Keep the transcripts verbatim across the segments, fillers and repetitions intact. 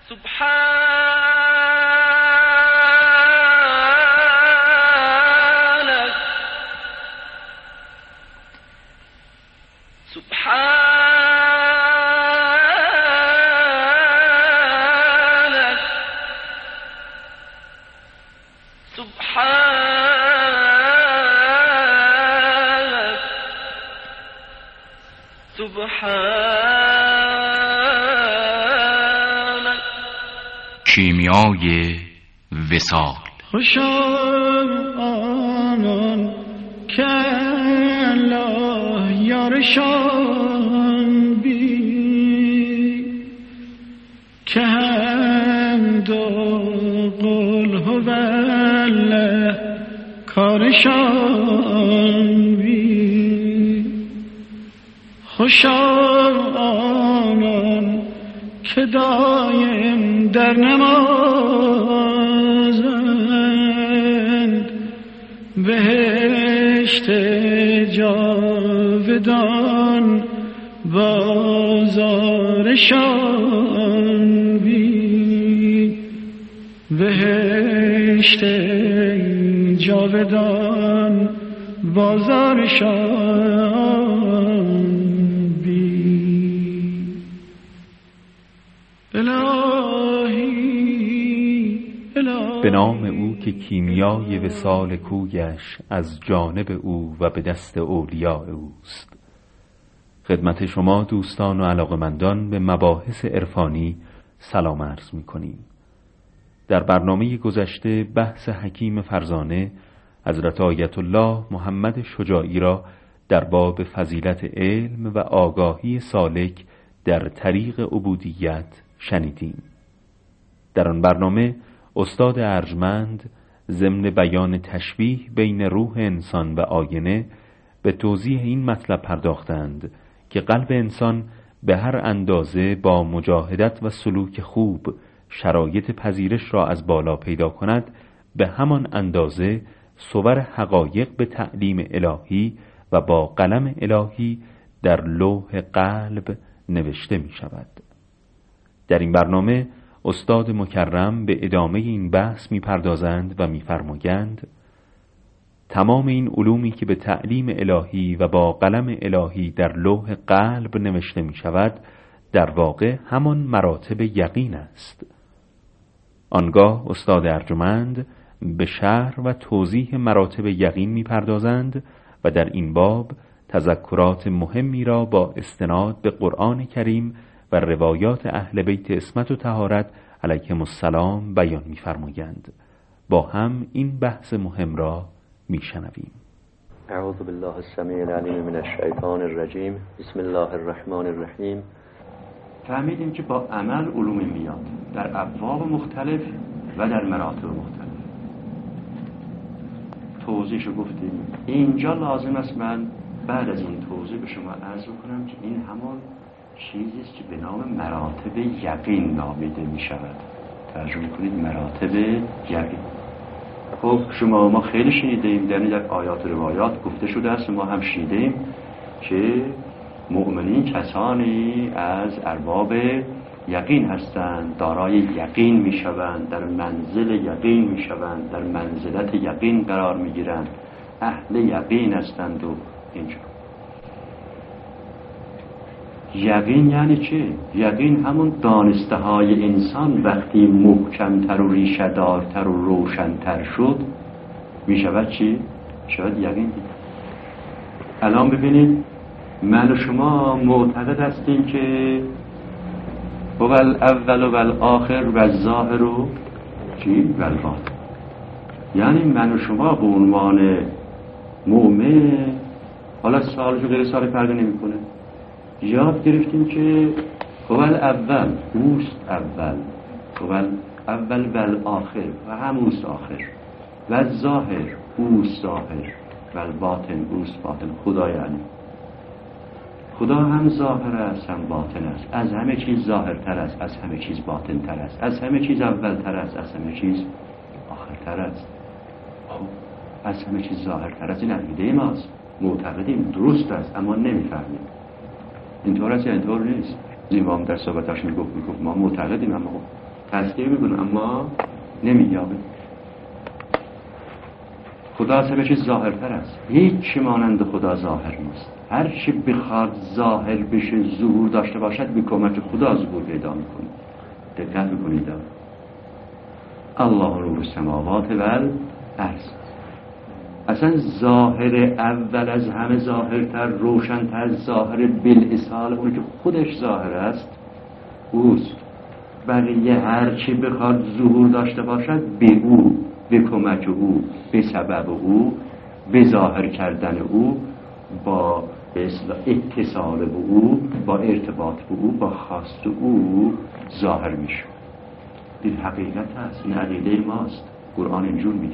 سبحانك سبحانك سبحانك سبحانك. کیمیای وصال. خوشا آنان که الله یارشان بی که حمد و قل هو الله کارشان بی. خوشا آنان که دایم در نمازند بهشت جاودان بازارشان بی. بهشت جاودان بازارشان بی. الهی الهی. به نام او که کیمیای وصال کویش از جانب او و به دست اولیاء اوست. خدمت شما دوستان و علاقمندان به مباحث عرفانی سلام عرض می کنیم. در برنامه گذشته بحث حکیم فرزانه حضرت آیت الله محمد شجاعی را در باب فضیلت علم و آگاهی سالک در طریق عبودیت شنیدیم. در آن برنامه استاد ارجمند ضمن بیان تشبیه بین روح انسان و آینه به توضیح این مطلب پرداختند که قلب انسان به هر اندازه با مجاهدت و سلوک خوب شرایط پذیرش را از بالا پیدا کند، به همان اندازه صور حقایق به تعلیم الهی و با قلم الهی در لوح قلب نوشته می شود. در این برنامه استاد مکرم به ادامه این بحث می پردازند و می فرمایند تمام این علومی که به تعلیم الهی و با قلم الهی در لوح قلب نوشته می شود در واقع همان مراتب یقین است. آنگاه استاد ارجمند به شرح و توضیح مراتب یقین می پردازند و در این باب تذکرات مهمی را با استناد به قرآن کریم و روایات اهل بیت عصمت و طهارت علیهم السلام بیان می فرمایند. با هم این بحث مهم را می شنویم. اعوذ بالله السمیع العلیم من الشیطان الرجیم. بسم الله الرحمن الرحیم. فهمیدیم که با عمل علوم میاد در ابواب مختلف و در مراتب مختلف. توضیحشو گفتیم. اینجا لازم است من بعد از این توضیح به شما عرض کنم که این همان چیزی است که به نام مراتب یقین نامیده می شود. ترجمه کنید مراتب یقین. خب شما ما خیلی شنیدیم، یعنی در آیات و روایات گفته شده است، ما هم شنیدیم که مؤمنین کسانی از ارباب یقین هستند، دارای یقین می شوند، در منزل یقین می شوند، در منزلت یقین قرار می گیرند، اهل یقین هستند. و اینجا یقین یعنی چه؟ یقین همون دانسته های انسان وقتی محکمتر و ریشه‌دارتر و روشنتر شد می شود چی؟ شود یقین. الان ببینید من و شما معتقد هستیم که هو الاول و الاخر و الظاهر و چی؟ و الباطن. یعنی من و شما به عنوان مؤمن، حالا سالش و غیر سال فرق نمی‌کنه، یاد گرفتیم که هو الاول، اوست اول، هو الاول و الاخر و هموست آخر، و الظاهر، اوست ظاهر، و الباطن، اوست باطن. خدا یعنی خدا هم ظاهر است هم باطن است، از همه چیز ظاهرتر است، از همه چیز باطنتر است، از همه چیز اولتر است، از همه چیز آخرتر است. خب از همه چیز ظاهرتر است، این عقیده ماست، معتقدیم، درست است، اما نمیفهمیم. اینطور است یا اینطور نیست؟ امام در صحبتاش میگفت میگفت ما معتقدیم اما تصدیق میکنه اما نمییابه. خدا از همه چیز ظاهرتر است. هیچ چی مانند خدا ظاهر نیست. هر چی بخواد ظاهر بشه، ظهور داشته باشد، به کمک خدا ظهور پیدا میکنه. دقت بکنید. الله نور السماوات و الارض. اصلا ظاهر اول از همه ظاهرتر، روشنتر، ظاهر بالاصال اون که خودش ظاهر است اوست. بقیه هر چی بخواد ظهور داشته باشد به او، به کمک او، به سبب او، به ظاهر کردن او، با اتصال به او، با ارتباط به او، با خواست او ظاهر میشه. این حقیقت هست. این عقیده ماست. قرآن اینجور میگه.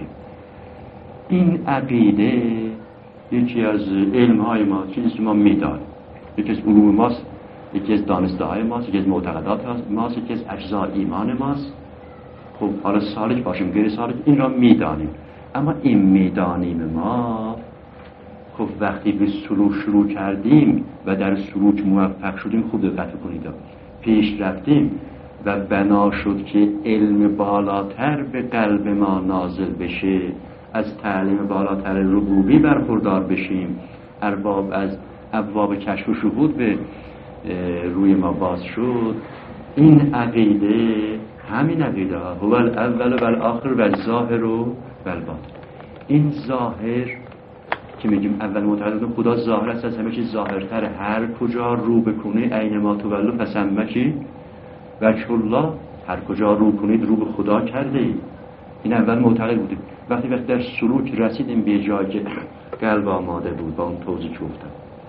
این عقیده یکی از علمهای ما، چیزی که ما میدانیم، یکی از علوم ماست، یکی از دانسته های ماست، یکی از معتقدات ماست، یکی از اجزای ایمان ماست. خب حالا سالک باشیم غیر سالک این را میدانیم، اما این میدانیم ما خب وقتی به سلوک شروع کردیم و در سلوک موفق شدیم، خوب دقت کنید، پیش رفتیم و بنا شد که علم بالاتر به قلب ما نازل بشه، از تعلیم بالاتر ربوبی برخوردار بشیم، ارباب از ابواب کشف و شهود به روی ما باز شد. این عقیده، همین عقیده ها، هو الاول و الاخر و الظاهر و الباطن. این ظاهر که میگیم اول معتقدیم خدا ظاهر است، از همه چیز ظاهرتر، هر کجا رو بکنه عین ما تولو فثمه چی وجه الله، هر کجا رو کنید رو به خدا کرده اید. این اول معتقد بودیم. وقتی وقتی در سلوک رسیدیم به جایی که قلب آماده بود، با اون توضیح گفتم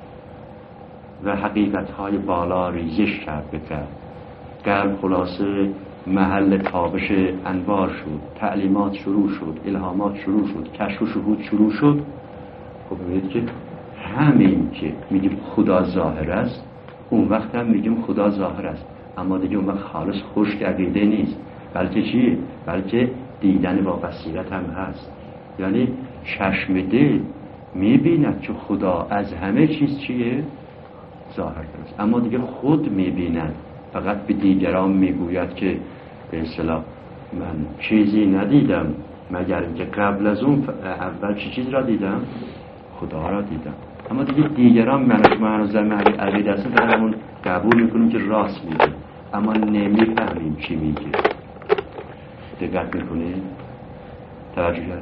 و حقیقت‌های بالا ریزش کرد به قلب، قلب خلاصه محل تابش انوار شد، تعلیمات شروع شد، الهامات شروع شد، کشف و شهود شروع شد. خب ببینید که همین که میگیم خدا ظاهر است، اون وقت هم میگیم خدا ظاهر است، اما دیگه اون وقت خالص خشک عقیده نیست، بلکه چیه؟ بلکه دیدن با بصیرت هم هست. یعنی چشم دل میبیند که خدا از همه چیز چیه؟ ظاهر است، اما دیگه خود میبیند، فقط به دیگران میگوید که به اصطلاح من چیزی ندیدم مگر اینکه قبل از اون اول چی چیز را دیدم؟ خدا را دیدم. اما دیگه دیگران منش ما هنوز در محل عقیده هستیم، در همون قبول میکنیم که راست میگه، اما نمیفهمیم چی میگه. دقت میکنیم؟ توجه کرد؟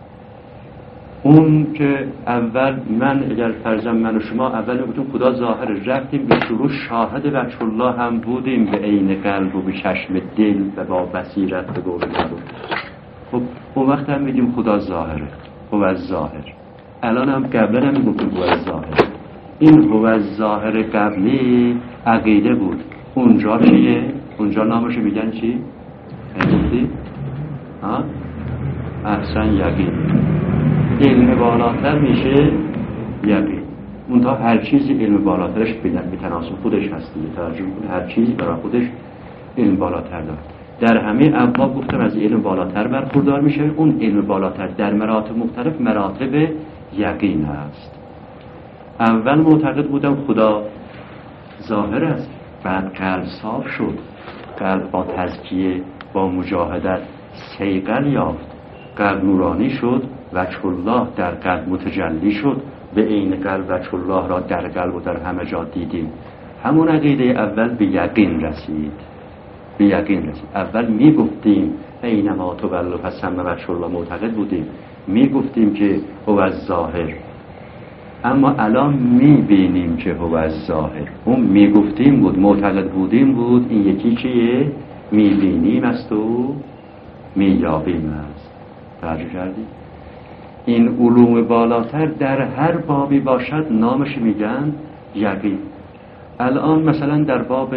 اون که اول من اگر فرضاً من و شما اول میگفتیم خدا ظاهره، رفتیم به شروع شاهد وجه الله هم بودیم به عین قلب و به چشم دل و با بصیرت به قول معروف. خب اون وقت هم میگیم خدا ظاهره، هو الظاهر. الان هم قبلا هم میگفتیم هو الظاهر. این هو الظاهر قبلی عقیده بود. اونجا چیه؟ اونجا نامش میگن چی؟ نگفتی؟ ها؟ احسن یقین. علم بالاتر میشه یقین. منتها هر چیزی علم بالاترش به تناسب خودش هست دیگه. توجه کنید، هر چیزی برای خودش علم بالاتر داره. در همه ابواب گفتم از علم بالاتر برخوردار میشه. اون علم بالاتر در مراتب مختلف مراتب یقین هست. اول معتقد بودم خدا ظاهر است، بعد قلب صاف شد، قلب با تزکیه با مجاهدت صیقل یافت، قلب نورانی شد، وجه الله در قلب متجلی شد، به عین قلب وجه الله را در قلب و در همه جا دیدیم. همون عقیده اول به یقین رسید، به یقین رسید. اول می گفتیم اینما تولوا فثم وجه الله، معتقد بودیم، می گفتیم که هو الظاهر، اما الان می بینیم که هو الظاهر. اون می گفتیم بود، معتقد بودیم بود، این یکی چیه؟ می بینیم است و می یابیم است. توجه کردید؟ این علوم بالاتر در هر بابی باشد نامش میگن یقین. الان مثلا در باب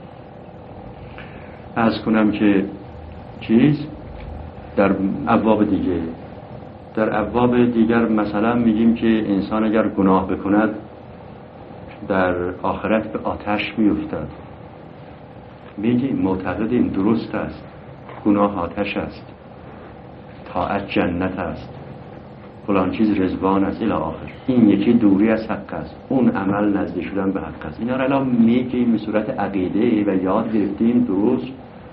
عرض کنم که چیز در ابواب دیگه، در ابواب دیگر مثلا میگیم که انسان اگر گناه بکند در آخرت به آتش میافتد. میگیم معتقدیم درست است، گناه آتش است، طاعت جنت است، فلان چیز رضوان است الی آخر. این یکی دوری از حق است، اون عمل نزدیک شدن به حق است. اینا را الان میگیم به صورت عقیده و یاد گرفتیم درست،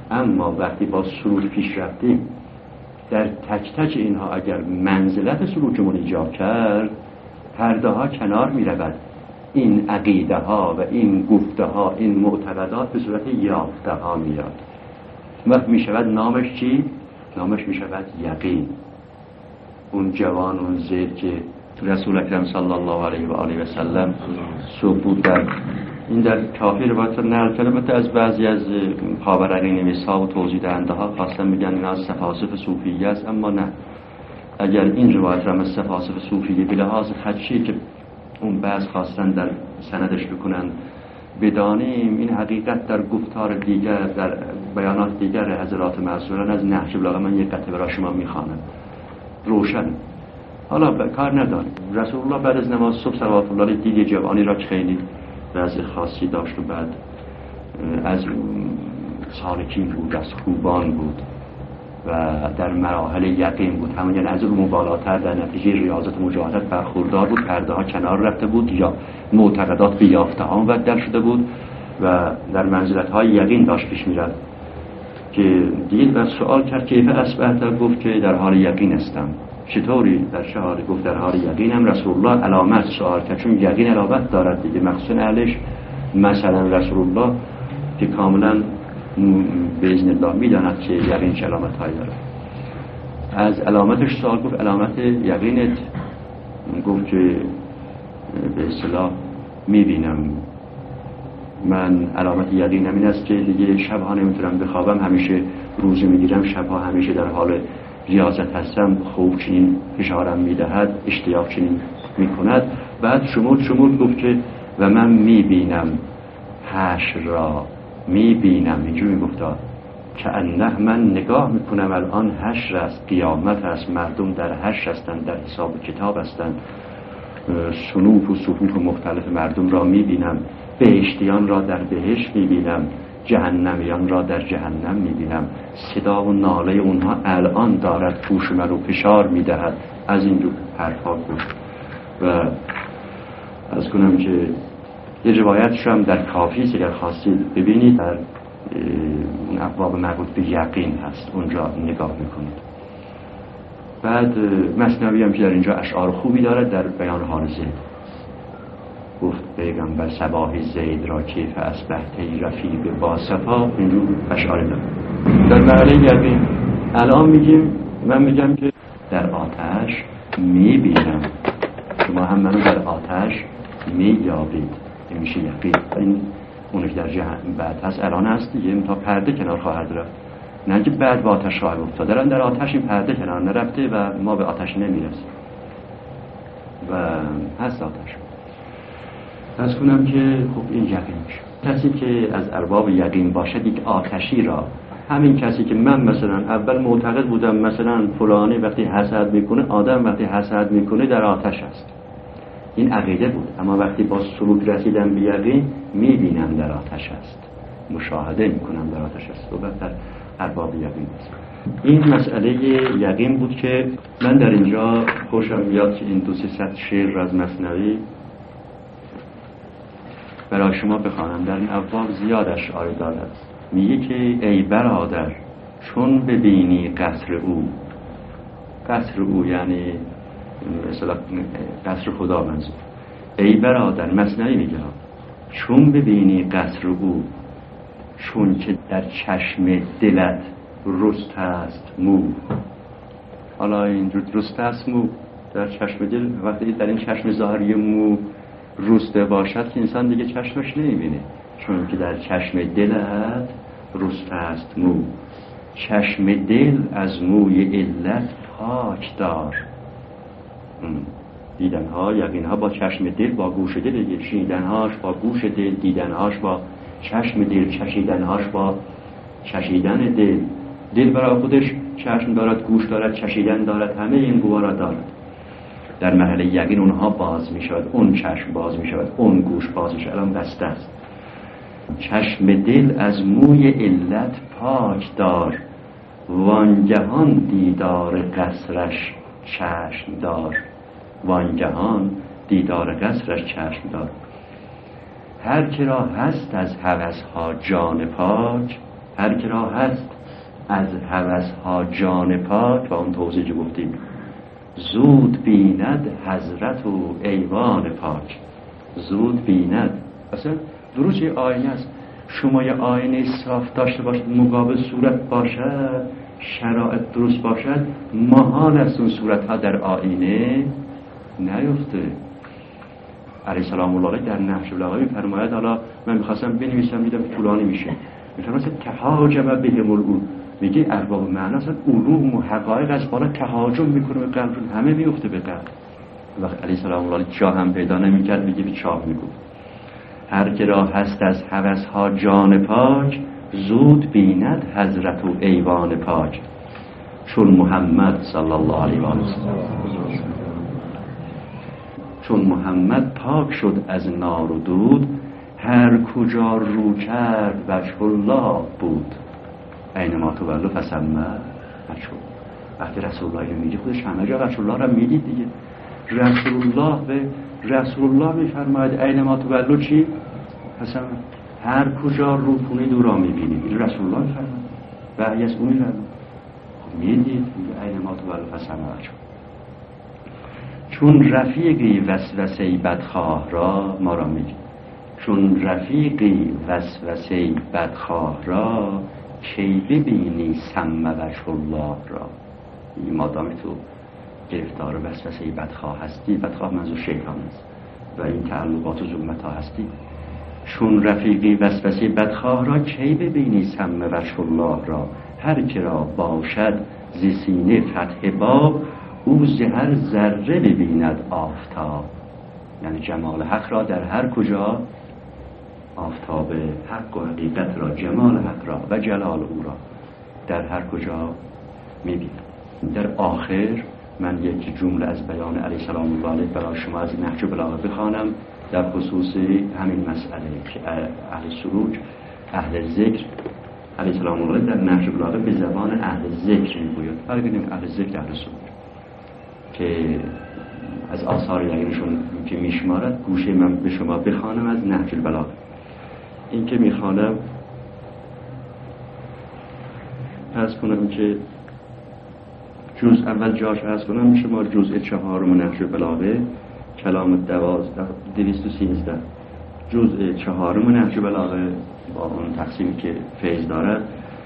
اما وقتی با سلوک پیش رفتیم در تک تک اینها اگر منزلت سلوکمون ایجاب کرد، پرده ها کنار می رود. این عقیده ها و این گفته ها، این معتقدات به صورت یافته ها میاد. وقت می شود نامش چی؟ نامش می شود یقین. اون جوان، اون زید که رسول اکرم صلی الله علیه و آله و سلم صبح بود، در این در کافی روایت نقل کرده از بعضی از خاورقین نویسا و توضیح دهنده ها خواستن میگن این از سفاسف صوفیه است، اما نه. اگر این روایت را از سفاسف صوفیه به لحاظ خدشی که اون بعض خواستن در سندش بکنن بدانیم، این حقیقت در گفتار دیگر، در بیانات دیگر حضرات معصومین از نهج البلاغه، من یک قطعه برای شما میخوانم روشن. حالا کار نداریم. رسول الله بعد از نماز صبح صلوات الله علیه دید جوانی را که خیلی وضع خاصی داشت و بعد از سالکین بود، از خوبان بود و در مراحل یقین بود، همون یعنی از اون بالاتر در نتیجه ریاضت مجاهدت برخوردار بود، پرده ها کنار رفته بود یا معتقدات به یافته ها مبدل شده بود و در منزلت های یقین داشت پیش میرفت که دید و سوال کرد کیف اصبحت؟ گفت که در حال یقین هستم. چطوری در چه حالی؟ گفت در حال یقینم. رسول الله علامت سوال کرد، چون یقین علامت دارد دیگه، مخصوصا اهلش. مثلا رسول الله که کاملا باذن الله میداند که یقین چه علامت هایی دارد، از علامتش سوال گفت علامت یقینت؟ گفت که به اصطلاح میبینم من علامت یقینم این است که دیگه شبها نمیتونم بخوابم، همیشه روزه میگیرم، شبها همیشه در حال ریاضت هستم، خوب چنین فشارم میدهد، اشتیاق چنین میکند. بعد شمود شمود گفت که و من میبینم حشر را، میبینم اینجوری میگفتا که انه من نگاه میکنم الان حشر است، قیامت است، مردم در حشر هستند، در حساب کتاب هستند، صنوف و صفوف مختلف مردم را میبینم، بهشتیان را در بهشت میبینم، جهنمیان را در جهنم میبینم، صدا و ناله اونها الان دارد گوش من رو فشار میدهد. از این رو حرفا گفت و از کنم که یه روایتش هم در کافی است، اگر خواستید ببینید، در اون ابواب مربوط به یقین هست، اونجا نگاه میکنید. بعد مثنوی هم که در اینجا اشعار خوبی دارد در بیان حال زید. گفت پیغمبر صباح زید را کیف اصبحتی رفیق با صفا، اینجور اشعار دارد. در مرحله یقین الان میگیم، من میگم که در آتش میبینم، شما هم منو در آتش مییابید، این میشه یقین. این اونی که در جهنم بعد هست الان هست دیگه، تا پرده کنار خواهد رفت، نه که بعد به آتش خواهد افتاد. دارن در آتش این پرده کنار نرفته و ما به آتش نمیرسیم و هست آتش. از کنم که خب این یقین میشه. کسی که از ارباب یقین باشد یک آتشی را، همین کسی که من مثلا اول معتقد بودم مثلا فلانی وقتی حسد میکنه، آدم وقتی حسد میکنه در آتش است، این عقیده بود، اما وقتی با سلوک رسیدم به یقین میبینم در آتش است، مشاهده میکنم در آتش است و بعد در ارباب یقین است. این مسئله یقین بود که من در اینجا خوشم میاد که این دو سه صد شعر از مثنوی برای شما بخوانم. در این ابواب زیاد اشعار دارد. میگه که ای برادر چون ببینی قصر او، قصر او یعنی مثلا قصر خدا منظور، ای برادر مثنوی میگه چون ببینی قصر او، چون که در چشم دلت رسته است مو. حالا این رسته است مو در چشم دل، وقتی در این چشم ظاهری مو رسته باشد که انسان دیگه چشمش نمیبینه، چون که در چشم دلت رسته است مو. چشم دل از موی علت پاک دار. دیدنها یقینها با چشم دل، با گوش دل دیگه، شنیدنهاش با گوش دل، دیدنهاش با چشم دل، چشیدنهاش با چشیدن دل. دل برای خودش چشم دارد، گوش دارد، چشیدن دارد، همه این گوارا دارد. در مرحله یقین اونها باز می شود، اون چشم باز می شود، اون گوش باز می شود، الان بسته است. چشم دل از موی علت پاک دار، وانگهان دیدار قصرش چشم دار. وانگهان دیدار قصرش چشم دار. هر که را هست از هوس‌ها جان پاک، هر که را هست از هوسها جان پاک، و اون توضیح که گفتیم زود بیند حضرت و ایوان پاک. زود بیند، اصلا درست یه آینه است. شما یه آینه صاف داشته باشید، مقابل صورت باشد، شرایط درست باشد، محال است اون صورت ها در آینه نیفته. علیه السلام الله در نهج البلاغه می‌فرماید، حالا من می‌خواستم بنویسم دیدم طولانی میشه، می‌فرماید تهاجم بهم العلوم، میگه ارباب معنا اصلا علوم و حقایق از بالا تهاجم میکنه به قلب، همه میفته به قلب. وقت علیه السلام الله چاه هم پیدا نمی‌کرد، میگه به چاه میگو. هر که را هست از هوس‌ها جان پاک، زود بیند حضرت و ایوان پاک. چون محمد صلی الله علیه و آله چون محمد پاک شد از نار و دود، هر کجا رو کرد وجه الله بود. اینما تولوا فثم وجه. وقتی رسول الله رو میگه خودش همه جا وجه الله رو میدید دیگه. رسول الله به رسول الله میفرماید اینما تولوا چی؟ مثلا هر کجا رو کنید او را میبینید. این رسول الله میفرماید وحی از اون میفرماید. خب میدید میگه اینما تولوا فثم وجه. چون رفیقی وسوسه بدخواه را ما را میگه، چون رفیقی وسوسه بدخواه را کی ببینی سم وجه الله را. این مادام تو گرفتار وسوسه بدخواه هستی، بدخواه منظور شیطان است و این تعلقات و ظلمت ها هستی، چون رفیقی وسوسه بدخواه را کی ببینی سم وجه الله را. هر که را باشد ز سینه فتح باب، او ز هر ذره ببیند آفتاب. یعنی جمال حق را در هر کجا، آفتاب حق و حقیقت را، جمال حق را و جلال او را در هر کجا میبیند. در آخر من یک جمله از بیان علیه السلام الله علیه برای شما از نهج البلاغه بخوانم در خصوص همین مسئله که اهل سروج، اهل ذکر، علیه السلام الله در نهج البلاغه به زبان اهل ذکر میگوید. فرق نیم اهل ذکر اهل سروج که از آثار یقینشون که میشمارد گوشه من به شما بخوانم از نهج البلاغه. این که میخوانم عرض کنم که جز اول جاش عرض کنم شما جزء چهارم نهج البلاغه کلام دوازده دویست و سیزده جزء چهارم نهج البلاغه با اون تقسیمی که فیض دارد،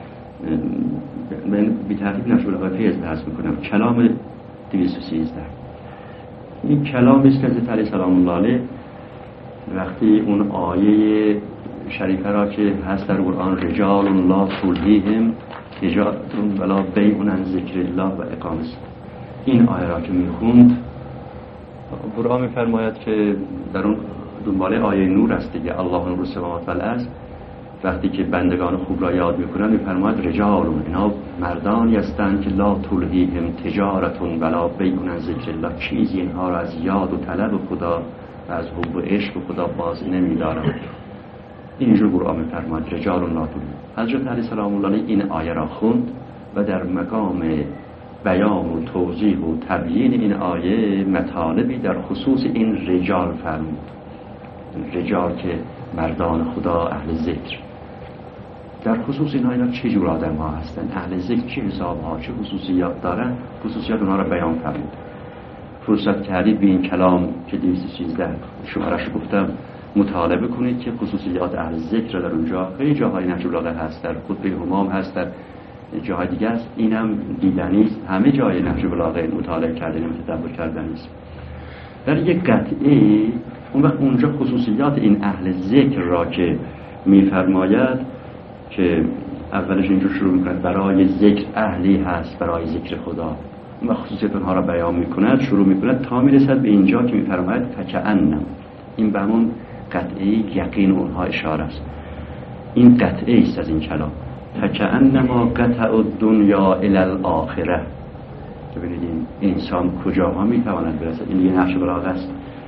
من بی ترتیب نهج البلاغه فیض بحث میکنم. کلام دویست و سیزده این کلام است که حضرت علیه السلام الله علیه وقتی اون آیه شریفه را که هست در قرآن رجال لا تلهیهم تجارت ولا بیع عن ذکر الله و اقام الصلاة، این آیه را که میخوند قرآن میفرماید که در اون دنباله آیه نور است دیگه، الله نور السماوات و الارض. وقتی که بندگان خوب را یاد میکنن میفرماید رجال، اینا مردانی هستند که لا تلهیهم تجارت ولا بیع عن ذکر الله، چیزی اینها را از یاد و طلب خدا و از حب و عشق خدا باز نمیدارند. اینجور قرآن میفرماید رجال لا تلهیهم. حضرت علیه السلام الله علیه این آیه را خوند و در مقام بیان و توضیح و تبیین این آیه مطالبی در خصوص این رجال فرمود. رجال که مردان خدا، اهل ذکر، در خصوص اینها اینا چه جور آدم ها هستن، اهل ذکر چه حساب ها، چه خصوصیات دارن، خصوصیات اونها را بیان فرمود. فرصت کردید به این کلام که دویست و سیزده شمارش گفتم مطالبه کنید که خصوصیات اهل ذکر در اونجا خیلی جاهای نهج البلاغه هست، در خطبه همام هست، در جاهای دیگه است. اینم دیدنی است، همه جای نهج البلاغه مطالعه کردنی و تدبر کردنی است. در یک قطعه اون وقت اونجا خصوصیات این اهل ذکر را که میفرماید که اولش اینجور شروع میکند برای ذکر اهلی هست، برای ذکر خدا، و خصوصیات اونها را بیان میکند، شروع میکند تا میرسد به اینجا که میفرماید فکأنم. این به همون قطعه یقین اونها اشاره است. این قطعه است از این کلام، فکأنما قطع الدنیا الی الاخره. ببینید این انسان کجاها میتواند برسد. این یه نهج البلاغه است.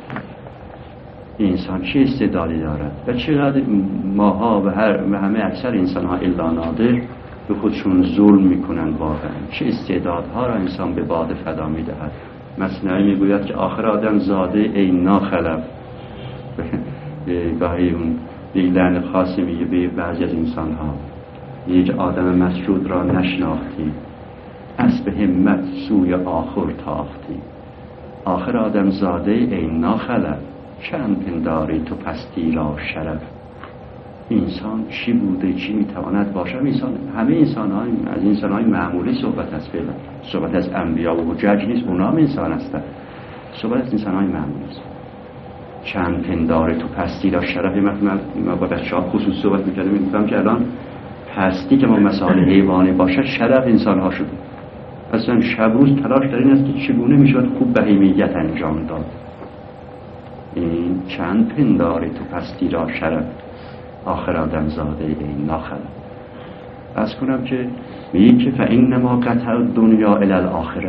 انسان چه استعدادی دارد و چقدر ماها و هر و همه اکثر انسان ها الا نادر به خودشون ظلم میکنن. واقعا چه استعدادها را انسان به باد فدا میدهد. مثنوی میگوید که آخر آدم زاده ای ناخلف. گاهی اون دیگلن خاصی میگه به بعضی از انسان ها یک آدم مسجود را نشناختی، اسب همت سوی آخر تاختی. آخر آدم زاده ای ناخلف، چند پنداری تو پستی را شرف. انسان چی بوده، چی میتواند باشد؟ انسان، همه انسان های از انسان های معمولی صحبت است، فعلا صحبت از انبیا و حجج نیست، اونا هم انسان هستند. صحبت از انسان های معمولی است. چند پنداری تو پستی را شرف. ما با بچه ها خصوص صحبت میکردیم، میگفتم که الان پستی که ما مثال حیوانی باشد شرف انسان ها شده. اصلا شب روز تلاش در این است که چگونه میشود خوب بهیمیت انجام داد. این چند پنداری تو پستی را شرف، آخر آدم زاده این ناخلف. بس کنم که میگه که فإنما قطع دنیا الی الاخره.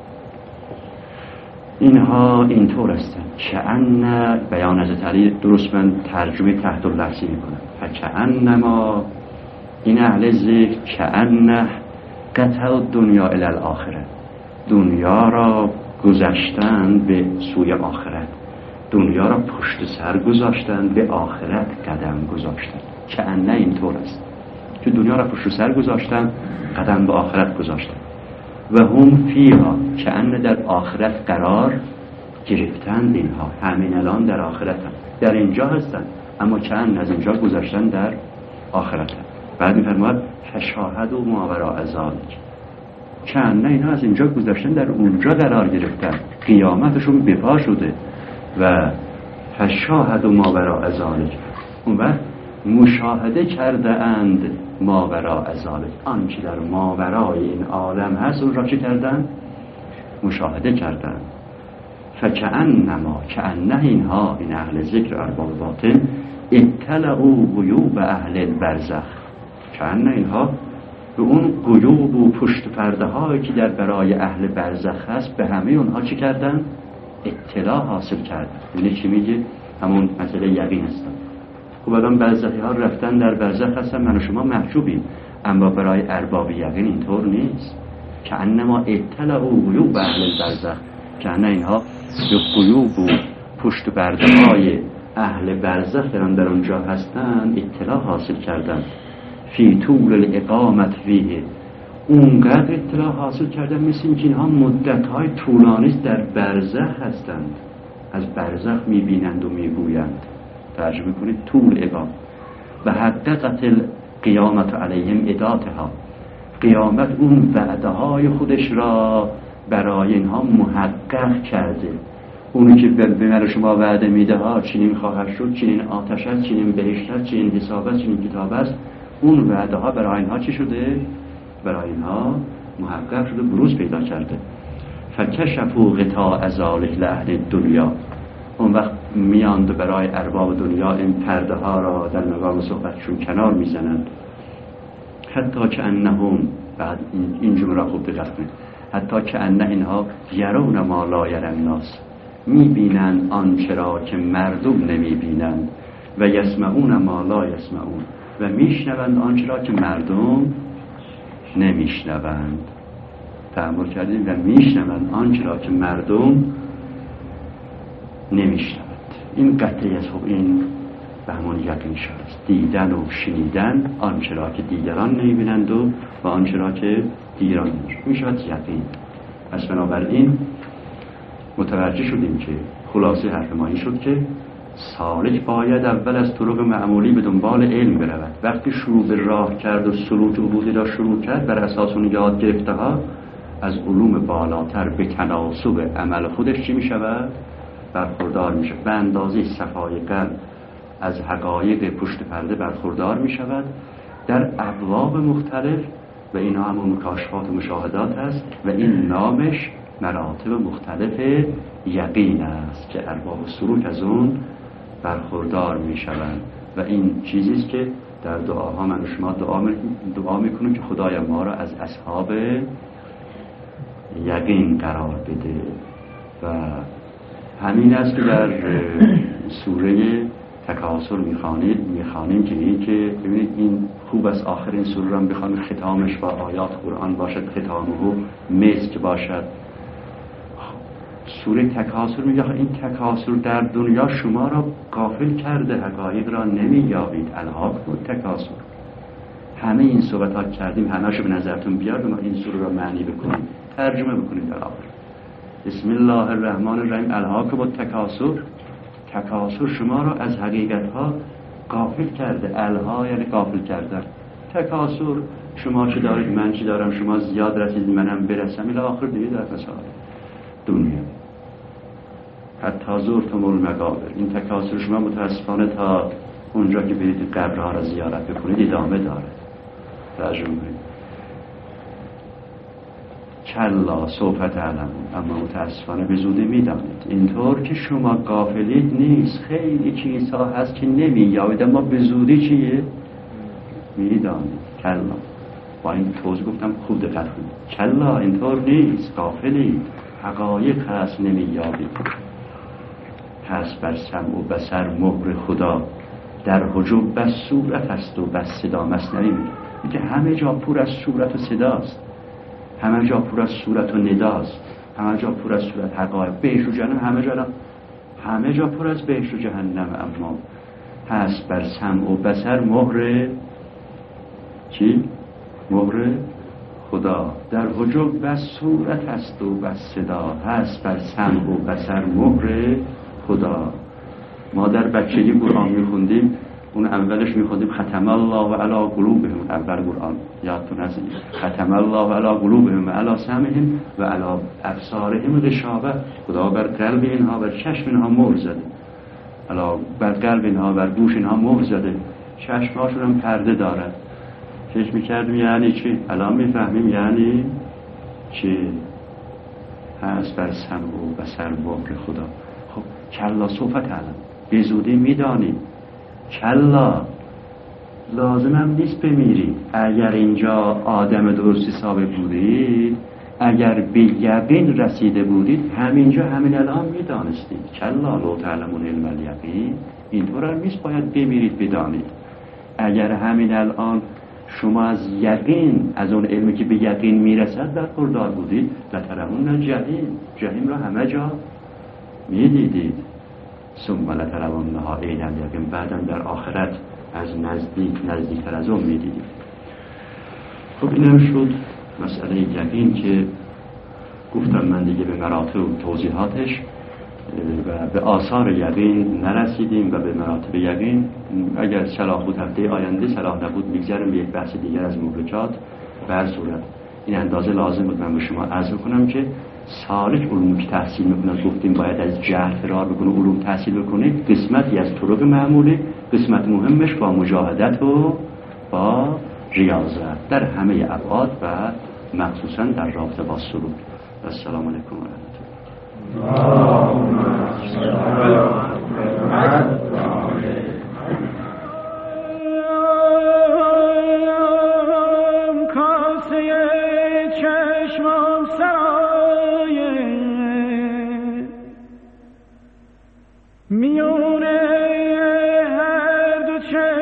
اینها اینطور هستند که ان بیان حضرت علی، درست من ترجمه تحت اللفظی میکنم، فکأنما این اهل ذکر کأنه قطع دنیا الی الاخره، دنیا را گذشتند به سوی آخرت، دنیا را پشت سر گذاشتند، به آخرت قدم گذاشتند. کأنه اینطور است که دنیا را پشت سر گذاشتند، قدم به آخرت گذاشتند. و هم فیها، کأنه در آخرت قرار گرفتند. اینها همین الان در آخرت هم. در اینجا هستند، اما کأنه از اینجا گذاشتن در آخرت هم. بعد می‌فرماید فشاهد و ماوراء ذلک، کأنه اینها از اینجا گذاشتن در اونجا قرار گرفتن، قیامتشون بپا شده. و فشاهد و ماوراء ذلک، اون وقت مشاهده کرده اند ماوراء ذلک، آنچه در ماورای این عالم هست اون را چه کردن؟ مشاهده کردن. فکأنما، کأنه اینها، این اهل ذکر ارباب باطن، اطلعوا غیوب اهل البرزخ، کأنه اینها به اون غیوب و پشت پرده هایی که در برای اهل برزخ هست به همه اونها چه کردن؟ اطلاع حاصل کردن. یعنی چی میگه؟ همون مسئله یقین هستن. خب الان برزخی ها رفتن در برزخ هستن، من و شما محجوبیم، اما برای ارباب یقین اینطور نیست. که انما اطلعوا غیوب اهل البرزخ، که انه اینها به غیوب و پشت پرده های اهل برزخ دران در اونجا هستن اطلاع حاصل کردن. فی طول الاقامت فیه، اونقدر اطلاع حاصل کردن مثل این که اینها مدت‌های طولانی در برزخ هستند، از برزخ می‌بینند و می‌گویند. ترجمه کنید طول اقام. و حققت القیامت علیهم اداتها، قیامت اون وعده‌های خودش را برای اینها محقق کرده. اونی که به من شما وعده میده ها چنین خواهد شد، چنین آتش است، چنین بهشت است، چنین حساب است، چنین کتاب است، اون وعده ها برای اینها چی شده؟ برای اینها محقق شده، بروز پیدا کرده. فکشفوا غطاء ذلک لأهل دنیا، اون وقت میاند برای ارباب دنیا این پرده ها را در مقام صحبتشون کنار میزنند. حتی که انهم، بعد این جمله را خوب دقت کنید، حتی که انه اینها یرون ما لا یری الناس، میبینند آنچه را که مردم نمیبینند، و یسمعون ما لا یسمعون، و میشنوند آنچه را که مردم نمیشنوند. تأمل کردیم، و میشنوند آنچه را که مردم نمیشنوند. این قطعی از خب این به همون یقین شد، دیدن و شنیدن آنچه را که دیگران نمیبینند و و آنچه را که دیگران میشود یقین. پس بنابراین متوجه شدیم که خلاصه حرف ما این شد که سالک باید اول از طرق معمولی به دنبال علم برود. وقتی شروع به راه کرد و سلوک عبودی را شروع کرد، بر اساس اون یاد گرفته ها از علوم بالاتر به تناسب عمل خودش چی می شود؟ برخوردار می شود. به اندازه صفای قلب از حقایق پشت پرده برخوردار می شود در ابواب مختلف، و اینا همون مکاشفات و مشاهدات هست، و این نامش مراتب مختلف یقین است که ارباب سلوک از اون برخوردار می شوند. و این چیزیست که در دعاها من و شما دعا می دعا میکنیم که خدای ما را از اصحاب یقین قرار بده. و همین است که در سوره تکاثر میخوانید میخوانیم که این که ببینید این خوب است آخرین سوره را بخوانید ختامش با آیات قرآن باشد، ختامه مسک باشد. سوره تکاثر میگه این تکاثر در دنیا شما را غافل کرده، حقایق را نمییابید. الهاکم التکاثر، همه این صحبت ها کردیم، همه‌شو به نظرتون بیاد، ما این سوره را معنی بکنیم، ترجمه بکنیم در آخر. بسم الله الرحمن الرحیم. الهاکم التکاثر، تکاثر شما را از حقیقت ها غافل کرده. الها یعنی غافل کردن. تکاثر شما چه دارید، من چه دارم، شما زیاد رسید منم برسم الی آخر دیگه در مثال دنیا. حتی زرتم المقابر، این تکاثر شما متاسفانه تا اونجا که برید قبرها را زیارت بکنید ادامه داره. ترجمه کنید. کلا سوف تعلمون، اما متاسفانه به زودی میدانید. اینطور که شما غافلید نیست، خیلی چیزها هست که نمی‌یابید اما به زودی چیه؟ میدانید. کلا، با این توضیح گفتم خوب دقت کنید. کلا اینطور نیست، غافلید، حقایق هست نمی‌یابید. پس بر سمع و بصر مهر خدا در حجب بس صورت است و بس صدا. مثنوی میگه همه جا پر از صورت و صداست، همه جا پر از صورت و نداست، همه جا پر از صورت حقایق. بهشت و جهنم همه جا همه جا پر از بهشت و جهنم. اما هست بر سمع و بصر مهر چی؟ مهر خدا در حجب بس صورت است و بس صدا. هست بر سمع و بصر مهر خدا. ما در بچگی قرآن میخوندیم، اون اولش میخوندیم ختم الله علی قلوبهم، اول قرآن یادتون هست، ختم الله علی قلوبهم و علی سمعهم و علی ابصارهم غشاوه. خدا بر قلب اینها، بر چشم اینها مهر زده، علی بر قلب اینها، بر گوش اینها مهر زده، چشمهاشون هم پرده دارد. فکر میکردیم یعنی چی؟ الان میفهمیم یعنی چی. هست بر سمع و بصر مهر خدا. خب کلا سوف تعلم، به زودی میدانید. کلا لازم هم نیست بمیرید. اگر اینجا آدم درست حساب بودید، اگر به یقین رسیده بودید، همینجا همین الان میدانستید. کلا لو تعلمون علم الیقین، اینطور هم نیست باید بمیرید بدانید. اگر همین الان شما از یقین، از اون علمی که به یقین میرسد در خردار بودید، لترون جهیم، جهیم را همه جا میدیدید. ثم لترونها عین الیقین، بعدم در آخرت از نزدیک نزدیکتر از اون میدیدید. خب اینم شد مسئله یقین که گفتم من دیگه به مراتب و توضیحاتش و به آثار یقین نرسیدیم و به مراتب یقین اگر صلاح بود هفته آینده، صلاح نبود میگذرم به یک بحث دیگر از مبرجات. به هر صورت این اندازه لازم بود من به شما عرض کنم که سالک علوم که تحصیل میکنه، گفتیم باید از جهل فرار بکنه، علوم تحصیل بکنه. قسمتی از طرق معموله، قسمت مهمش با مجاهدت و با ریاضت در همه ابعاد و مخصوصا در رابطه با سلوک. السلام علیکم و رحمت الله. میونه هر دو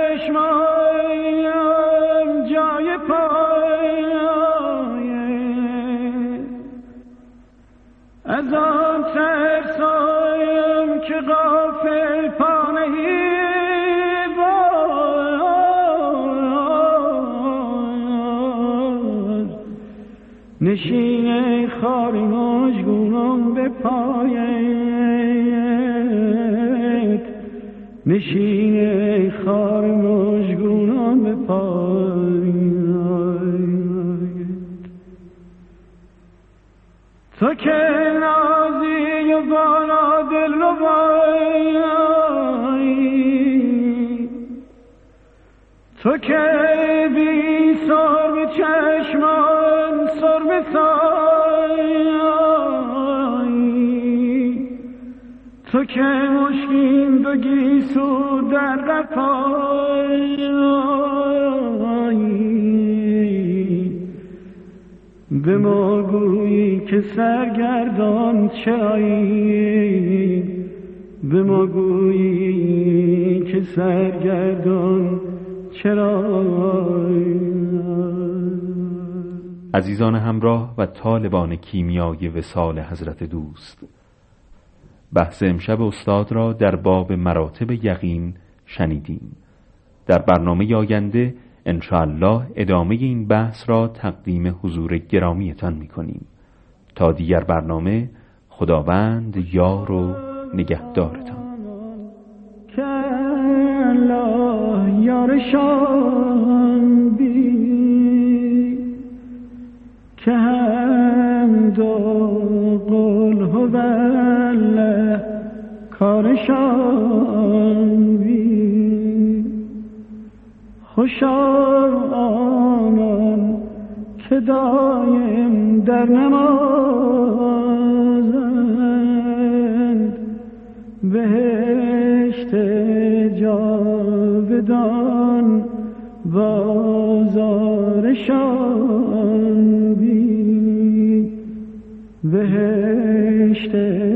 چشمایم جای پای، از آن ترسایم که غافل پا نهیباد، نشین خاری مجگونم به پایت، نشین خار مژگونان به پایت. تو که نازی و بالا دل ربایی، تو که بی سر به چشمان سر به سایی، تو که مشکین دو گیسو در قفایی، به ما گویی که سرگردان چرایی، به ما گویی که سرگردان چرایی. عزیزان همراه و طالبان کیمیای وصال حضرت دوست، بحث امشب استاد را در باب مراتب یقین شنیدیم. در برنامه آینده انشاءالله ادامه این بحث را تقدیم حضور گرامیتان میکنیم. تا دیگر برنامه، خداوند یار و نگهدارتان. که الله یارشان بی که هم دو قل هوله کارشان بی خوشا آنان که دایم در نمازند بهشت جاودان بازارشان بی بهشت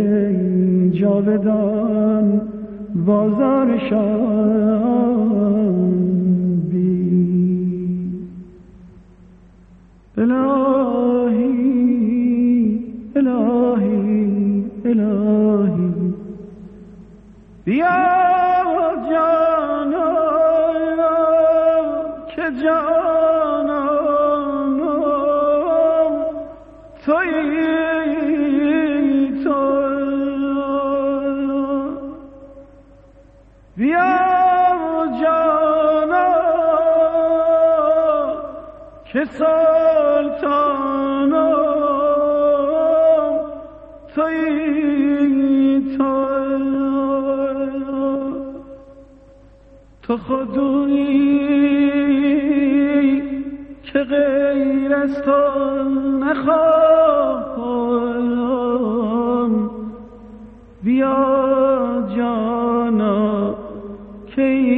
جاودان بازارشان بی. الهی الهی الهی بیا جانا که جانانم تویی تو، بیا جانا که سلطانم تویی تو، تو خودی که غیر از تو نخواهم، بیا جانا که